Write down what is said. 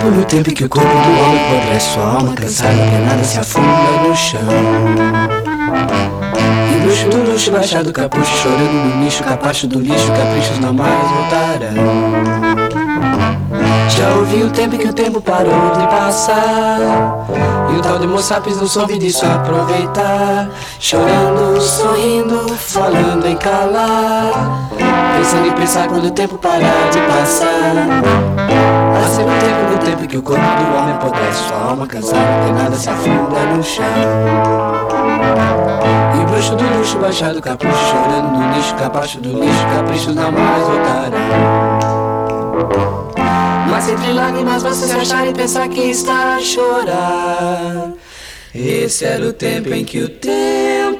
no tempo em que o corpo do homem apodrece, sua alma cansada, penada, se afunda no chão. E luxo do luxo, baixado do capucho, chorando no nicho, capacho do lixo, caprichos não mais voltarão. Já ouvi o tempo em que o tempo parou de passar, e o tal de Homo sapiens não soube disso aproveitar. Chorando, sorrindo, falando em calar, pensando em pensar quando o tempo parar de passar. Há sempre tempo no tempo em que o corpo do homem apodrece, sua alma cansada, penada, se afunda no chão. E o bruxo do luxo, baixado do capucho, chorando no nicho, capacho do lixo, caprichos não mais voltarão. Mas entre lágrimas você se achar e pensar que está a chorar. Esse era o tempo em que o tempo